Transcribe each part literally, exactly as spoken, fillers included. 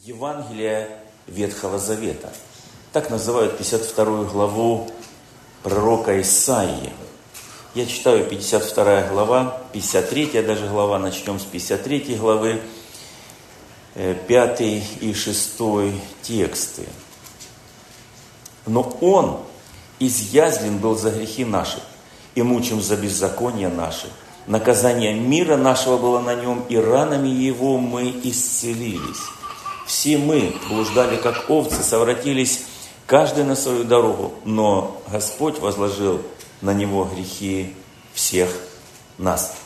Евангелие Ветхого Завета. Так называют пятьдесят вторую главу пророка Исаии. Я читаю пятьдесят вторая глава, пятьдесят третья даже глава, начнем с пятьдесят третьей главы, пятый и шестой тексты. «Но Он изъязлен был за грехи наши, и мучим за беззакония наши. Наказание мира нашего было на Нем, и ранами Его мы исцелились. Все мы блуждали, как овцы, совратились, каждый на свою дорогу, но Господь возложил на Него грехи всех нас».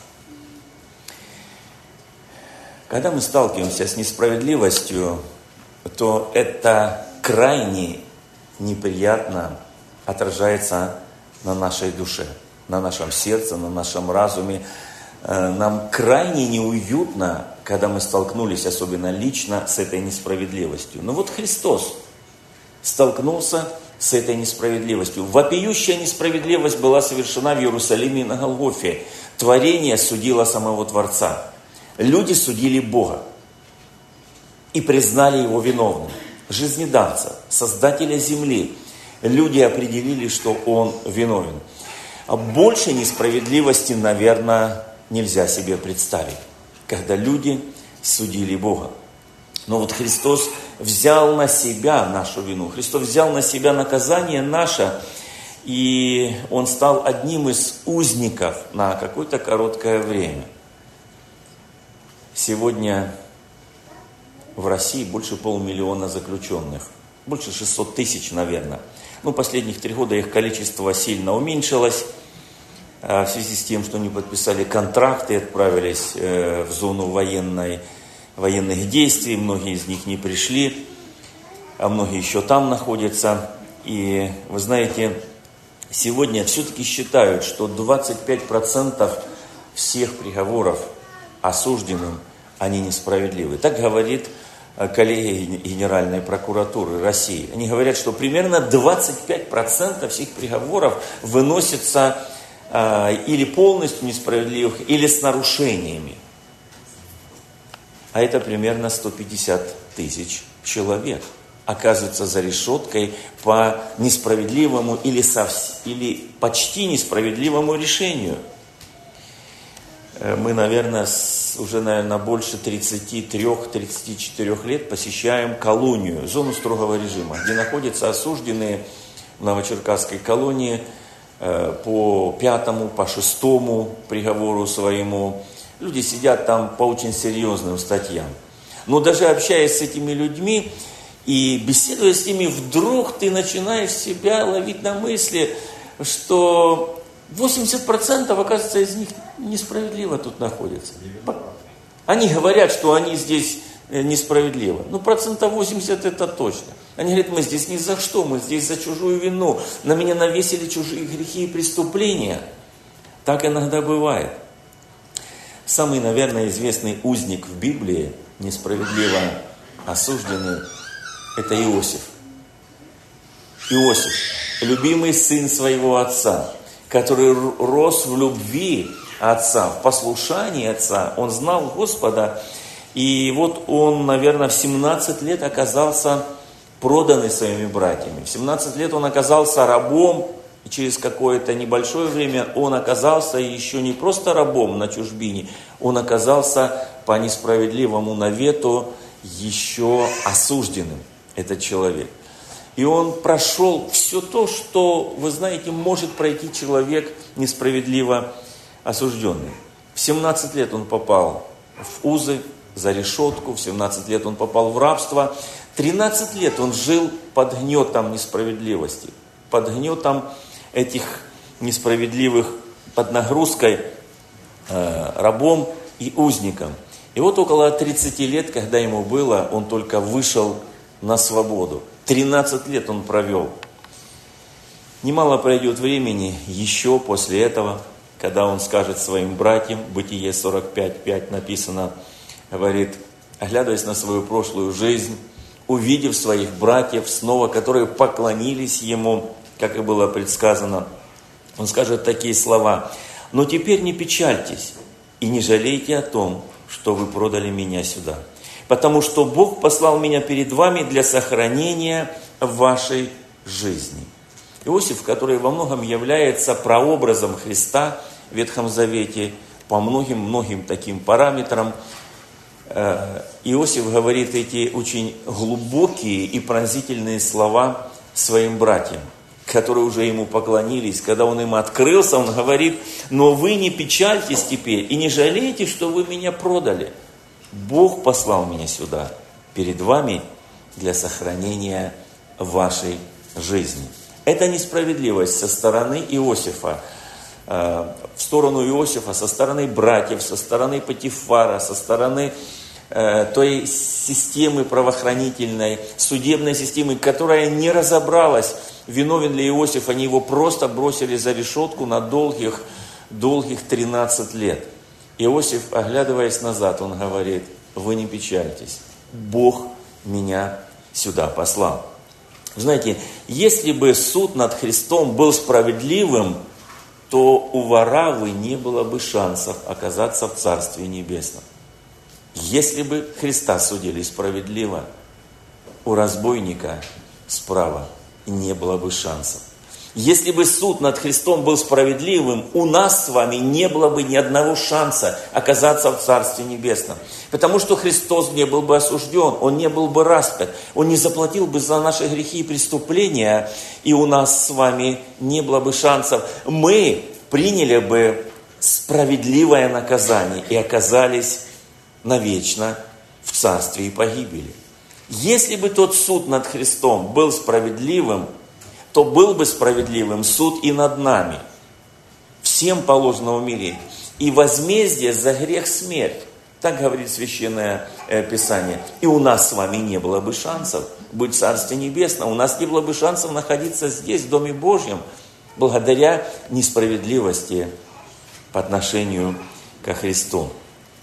Когда мы сталкиваемся с несправедливостью, то это крайне неприятно отражается на нашей душе, на нашем сердце, на нашем разуме. Нам крайне неуютно, когда мы столкнулись, особенно лично, с этой несправедливостью. Но вот Христос столкнулся с этой несправедливостью. Вопиющая несправедливость была совершена в Иерусалиме и на Голгофе. Творение судило самого Творца. Люди судили Бога и признали Его виновным. Жизнедавца, Создателя земли. Люди определили, что Он виновен. А больше несправедливости, наверное, нельзя себе представить, когда люди судили Бога. Но вот Христос взял на себя нашу вину. Христос взял на себя наказание наше, и Он стал одним из узников на какое-то короткое время. Сегодня в России больше полмиллиона заключенных. Больше шестьсот тысяч, наверное. Ну, последних три года их количество сильно уменьшилось. В связи с тем, что они подписали контракты, отправились в зону военной, военных действий. Многие из них не пришли, а многие еще там находятся. И вы знаете, сегодня все-таки считают, что двадцать пять процентов всех приговоров осужденным, они несправедливы. Так говорит коллегия Генеральной прокуратуры России. Они говорят, что примерно двадцать пять процентов всех приговоров выносятся э, или полностью несправедливых, или с нарушениями. А это примерно сто пятьдесят тысяч человек оказываются за решеткой по несправедливому или, совсем, или почти несправедливому решению. Мы, наверное, уже, наверное, больше тридцати трёх — тридцати четырёх лет посещаем колонию, зону строгого режима, где находятся осужденные в Новочеркасской колонии по пятому, по шестому приговору своему. Люди сидят там по очень серьезным статьям. Но даже общаясь с этими людьми и беседуя с ними, вдруг ты начинаешь себя ловить на мысли, что восемьдесят процентов, оказывается, из них несправедливо тут находятся. Они говорят, что они здесь несправедливо. Ну, процентов восемьдесят это точно. Они говорят, мы здесь ни за что, мы здесь за чужую вину. На меня навесили чужие грехи и преступления. Так иногда бывает. Самый, наверное, известный узник в Библии, несправедливо осужденный, это Иосиф. Иосиф, любимый сын своего отца, который рос в любви отца, в послушании отца. Он знал Господа, и вот он, наверное, в семнадцать лет оказался проданный своими братьями. В семнадцать лет он оказался рабом, и через какое-то небольшое время он оказался еще не просто рабом на чужбине, он оказался по несправедливому навету еще осужденным, этот человек. И он прошел все то, что, вы знаете, может пройти человек несправедливо осужденный. В семнадцать лет он попал в узы, за решетку, в семнадцать лет он попал в рабство. тринадцать лет он жил под гнетом несправедливости, под гнетом этих несправедливых, под нагрузкой э, рабом и узником. И вот около тридцати лет, когда ему было, он только вышел на свободу. тринадцать лет он провел. Немало пройдет времени еще после этого, когда он скажет своим братьям, Бытие сорок пять пять написано, говорит, оглядываясь на свою прошлую жизнь, увидев своих братьев снова, которые поклонились ему, как и было предсказано, он скажет такие слова: «Но теперь не печальтесь и не жалейте о том, что вы продали меня сюда. потому что Бог послал меня перед вами для сохранения вашей жизни. Иосиф, который во многом является прообразом Христа в Ветхом Завете, по многим-многим таким параметрам, Иосиф говорит эти очень глубокие и пронзительные слова своим братьям, которые уже ему поклонились. Когда он им открылся, он говорит: но вы не печальтесь теперь и не жалейте, что вы меня продали. Бог послал меня сюда перед вами для сохранения вашей жизни. Это несправедливость со стороны Иосифа, в сторону Иосифа, со стороны братьев, со стороны Потифара, со стороны той системы правоохранительной, судебной системы, которая не разобралась, виновен ли Иосиф. Они его просто бросили за решетку на долгих, долгих тринадцать лет. Иосиф, оглядываясь назад, он говорит: вы не печальтесь, Бог меня сюда послал. Знаете, если бы суд над Христом был справедливым, то у Вараввы не было бы шансов оказаться в Царстве Небесном. Если бы Христа судили справедливо, у разбойника справа не было бы шансов. Если бы суд над Христом был справедливым, у нас с вами не было бы ни одного шанса оказаться в Царстве Небесном. Потому что Христос не был бы осужден, Он не был бы распят, Он не заплатил бы за наши грехи и преступления, и у нас с вами не было бы шансов. Мы приняли бы справедливое наказание и оказались навечно в царстве и погибели. Если бы тот суд над Христом был справедливым, то был бы справедливым суд и над нами. Всем положено умереть. И возмездие за грех смерть. Так говорит Священное Писание. И у нас с вами не было бы шансов быть в Царстве Небесном. У нас не было бы шансов находиться здесь, в Доме Божьем, благодаря несправедливости по отношению ко Христу.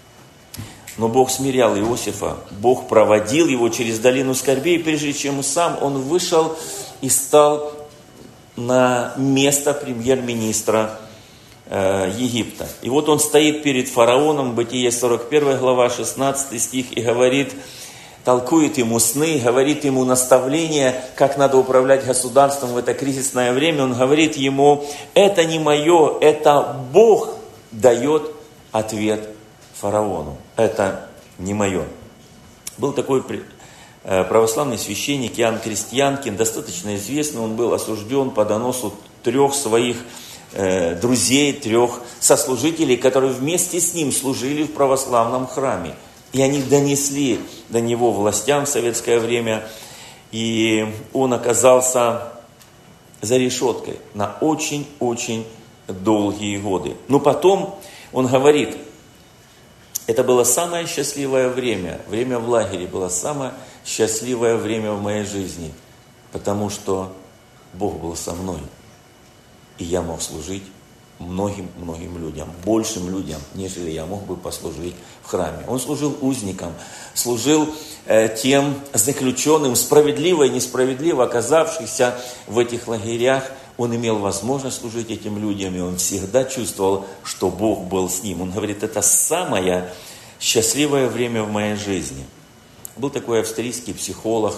Но Бог смирял Иосифа, Бог проводил его через долину скорбей, прежде чем сам он вышел и стал на место премьер-министра э, Египта. И вот он стоит перед фараоном, Бытие сорок первая глава, шестнадцатый стих, и говорит, толкует ему сны, говорит ему наставления, как надо управлять государством в это кризисное время. Он говорит ему: это не мое, это Бог дает ответ фараону. Это не мое. Был такой православный священник Иоанн Крестьянкин, достаточно известный. Он был осужден по доносу трех своих э, друзей, трех сослужителей, которые вместе с ним служили в православном храме. И они донесли до него властям в советское время. И он оказался за решеткой на очень-очень долгие годы. Но потом он говорит: это было самое счастливое время, время в лагере было самое счастливое время в моей жизни, потому что Бог был со мной, и я мог служить многим-многим людям, большим людям, нежели я мог бы послужить в храме. Он служил узникам, служил э, тем заключенным, справедливо и несправедливо оказавшихся в этих лагерях. Он имел возможность служить этим людям, и он всегда чувствовал, что Бог был с ним. Он говорит: это самое счастливое время в моей жизни. Был такой австрийский психолог,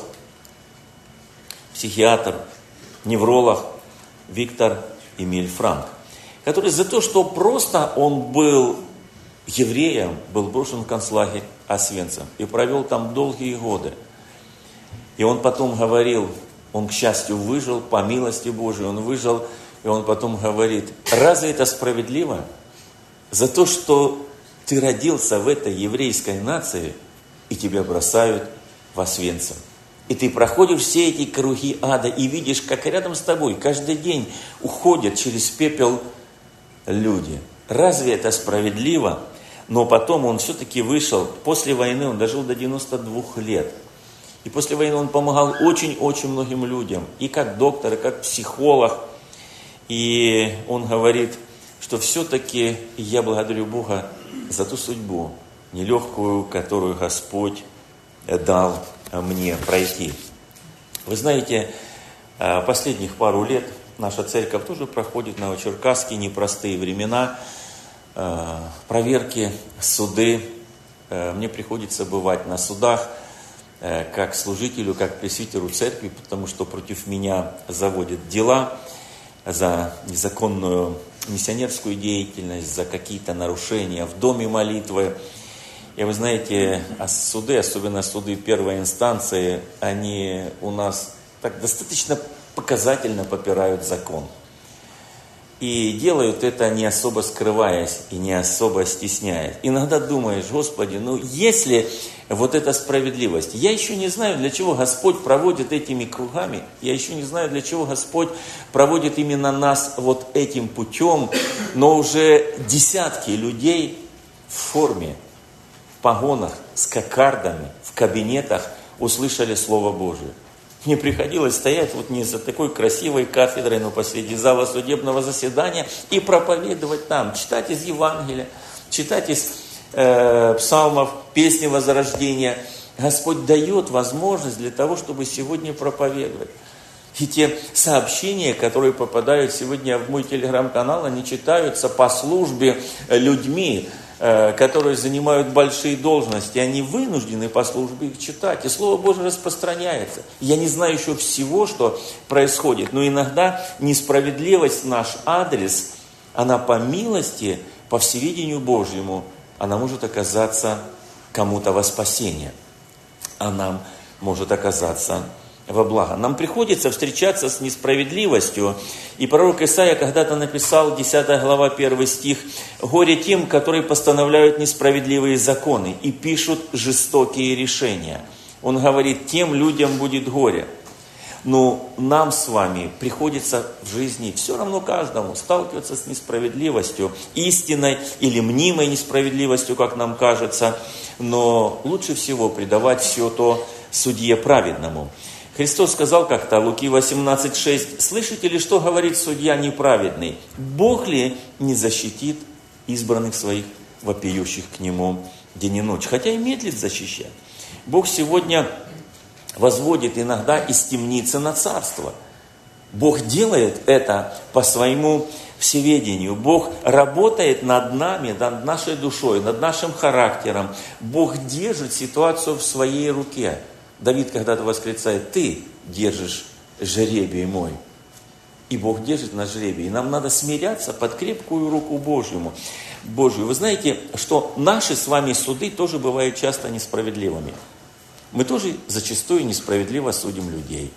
психиатр, невролог Виктор Эмиль Франк, который за то, что просто он был евреем, был брошен в концлагерь Освенцим и провел там долгие годы. И он потом говорил, он, к счастью, выжил, по милости Божией он выжил, и он потом говорит: разве это справедливо? За то, что ты родился в этой еврейской нации, и тебя бросают в Освенцим. И ты проходишь все эти круги ада, и видишь, как рядом с тобой каждый день уходят через пепел люди. Разве это справедливо? Но потом он все-таки вышел, после войны он дожил до девяноста двух лет. И после войны он помогал очень-очень многим людям, и как доктор, и как психолог. И он говорит, что все-таки я благодарю Бога за ту судьбу нелегкую, которую Господь дал мне пройти. Вы знаете, последних пару лет наша церковь тоже проходит в Новочеркасске непростые времена, проверки, суды, мне приходится бывать на судах, как служителю, как пресвитеру церкви, потому что против меня заводят дела за незаконную миссионерскую деятельность, за какие-то нарушения в доме молитвы. И вы знаете, суды, особенно суды первой инстанции, они у нас так достаточно показательно попирают закон. И делают это не особо скрываясь и не особо стесняясь. Иногда думаешь: Господи, ну если вот эта справедливость, я еще не знаю, для чего Господь проводит этими кругами, я еще не знаю, для чего Господь проводит именно нас вот этим путем, но уже десятки людей в форме, в погонах, с кокардами, в кабинетах услышали Слово Божие. Мне приходилось стоять вот не за такой красивой кафедрой, но посреди зала судебного заседания и проповедовать там, читать из Евангелия, читать из э, псалмов, песни возрождения. Господь дает возможность для того, чтобы сегодня проповедовать. И те сообщения, которые попадают сегодня в мой телеграм-канал, они читаются по службе людьми, которые занимают большие должности, они вынуждены по службе их читать. И Слово Божие распространяется. Я не знаю еще всего, что происходит, но иногда несправедливость в наш адрес, она по милости, по всевидению Божьему, она может оказаться кому-то во спасение, а нам может оказаться во благо. Нам приходится встречаться с несправедливостью. И пророк Исаия когда-то написал, десятая глава, первый стих: «Горе тем, которые постановляют несправедливые законы и пишут жестокие решения». Он говорит, тем людям будет горе. Но нам с вами приходится в жизни, все равно каждому, сталкиваться с несправедливостью, истинной или мнимой несправедливостью, как нам кажется. Но лучше всего предавать все то судье праведному. Христос сказал как-то, Луки восемнадцать шесть, «Слышите ли, что говорит судья неправедный? Бог ли не защитит избранных своих, вопиющих к Нему день и ночь?» Хотя и медлит защищать. Бог сегодня возводит иногда из темницы на царство. Бог делает это по своему всеведению. Бог работает над нами, над нашей душой, над нашим характером. Бог держит ситуацию в своей руке. Давид когда-то восклицает: «Ты держишь жребий мой». И Бог держит наш жребий. И нам надо смиряться под крепкую руку Божью. Божью. Вы знаете, что наши с вами суды тоже бывают часто несправедливыми. Мы тоже зачастую несправедливо судим людей.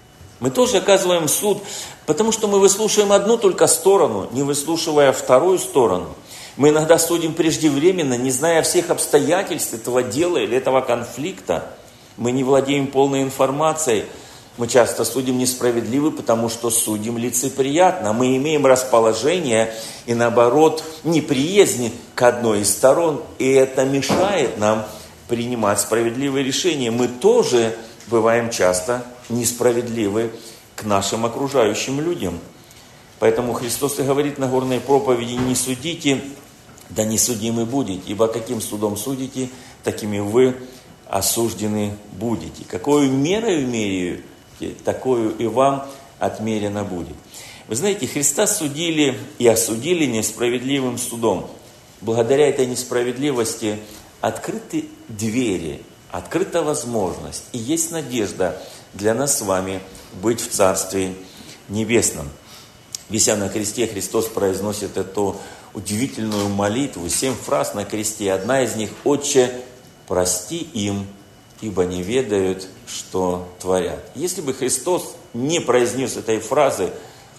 Мы тоже оказываем суд, потому что мы выслушиваем одну только сторону, не выслушивая вторую сторону. Мы иногда судим преждевременно, не зная всех обстоятельств этого дела или этого конфликта. Мы не владеем полной информацией. Мы часто судим несправедливо, потому что судим лицеприятно. Мы имеем расположение и, наоборот, неприязнь к одной из сторон. И это мешает нам принимать справедливые решения. Мы тоже бываем часто несправедливы к нашим окружающим людям. Поэтому Христос и говорит на горной проповеди: «Не судите, да не судимы будете, ибо каким судом судите, такими вы осуждены будете. Какую мерою меряете, такую и вам отмерено будет». Вы знаете, Христа судили и осудили несправедливым судом. Благодаря этой несправедливости открыты двери, открыта возможность и есть надежда для нас с вами быть в Царстве Небесном. Вися на кресте, Христос произносит эту удивительную молитву, семь фраз на кресте. Одна из них: «Отче, прости им, ибо не ведают, что творят». Если бы Христос не произнес этой фразы,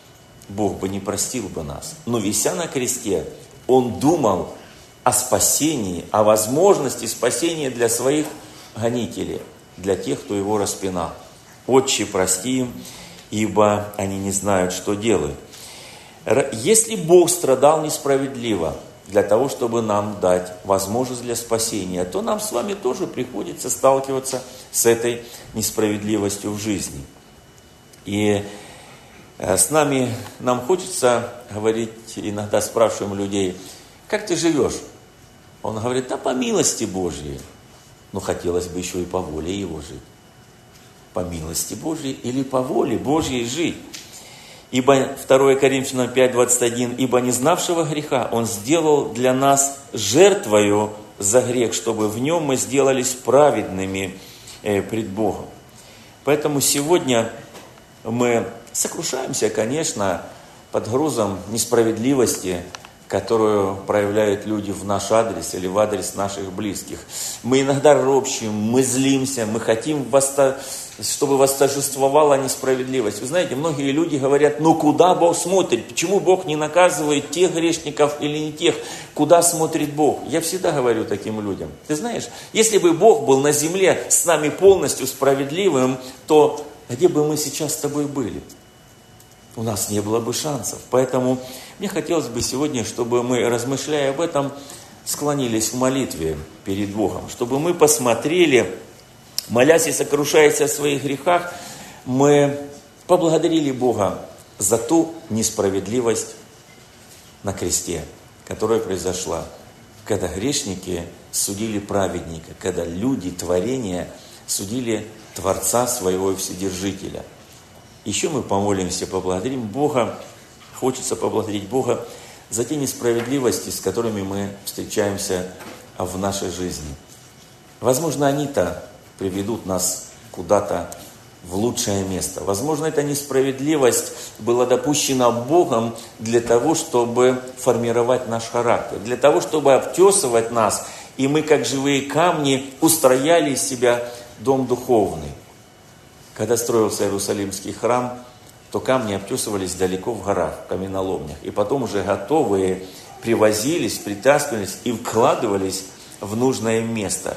Бог бы не простил бы нас. Но вися на кресте, Он думал о спасении, о возможности спасения для своих гонителей, для тех, кто Его распинал. «Отче, прости им, ибо они не знают, что делают». Если Бог страдал несправедливо для того, чтобы нам дать возможность для спасения, то нам с вами тоже приходится сталкиваться с этой несправедливостью в жизни. И с нами, нам хочется говорить, иногда спрашиваем людей: «Как ты живешь?» Он говорит: «Да по милости Божьей». Но хотелось бы еще и по воле Его жить. По милости Божьей или по воле Божьей жить. Ибо, второе Коринфянам пять двадцать один, «Ибо не знавшего греха Он сделал для нас жертвою за грех, чтобы в нем мы сделались праведными пред Богом. Поэтому сегодня мы сокрушаемся, конечно, под грузом несправедливости, которую проявляют люди в наш адрес или в адрес наших близких. Мы иногда ропщим, мы злимся, мы хотим, чтобы восторжествовала несправедливость. Вы знаете, многие люди говорят, ну куда Бог смотрит? Почему Бог не наказывает тех грешников или не тех? Куда смотрит Бог? Я всегда говорю таким людям. Ты знаешь, если бы Бог был на земле с нами полностью справедливым, то где бы мы сейчас с тобой были? У нас не было бы шансов. Поэтому мне хотелось бы сегодня, чтобы мы, размышляя об этом, склонились в молитве перед Богом, чтобы мы посмотрели, молясь и сокрушаясь о своих грехах, мы поблагодарили Бога за ту несправедливость на кресте, которая произошла, когда грешники судили праведника, когда люди, творения, судили Творца своего и Вседержителя. Еще мы помолимся, поблагодарим Бога, хочется поблагодарить Бога за те несправедливости, с которыми мы встречаемся в нашей жизни. Возможно, они-то приведут нас куда-то в лучшее место. Возможно, эта несправедливость была допущена Богом для того, чтобы формировать наш характер, для того, чтобы обтесывать нас, и мы, как живые камни, устрояли из себя дом духовный. Когда строился Иерусалимский храм, то камни обтесывались далеко в горах, в каменоломнях. И потом уже готовые привозились, притаскивались и вкладывались в нужное место.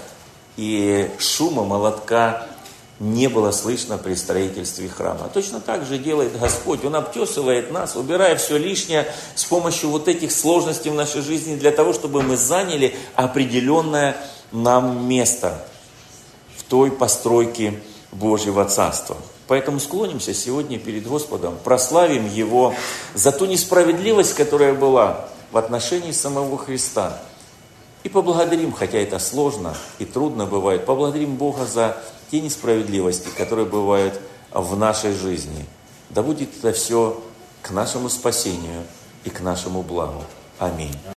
И шума молотка не было слышно при строительстве храма. Точно так же делает Господь. Он обтесывает нас, убирая все лишнее с помощью вот этих сложностей в нашей жизни, для того, чтобы мы заняли определенное нам место в той постройке Божьего Царства. Поэтому склонимся сегодня перед Господом, прославим Его за ту несправедливость, которая была в отношении самого Христа. И поблагодарим, хотя это сложно и трудно бывает, поблагодарим Бога за те несправедливости, которые бывают в нашей жизни. Да будет это все к нашему спасению и к нашему благу. Аминь.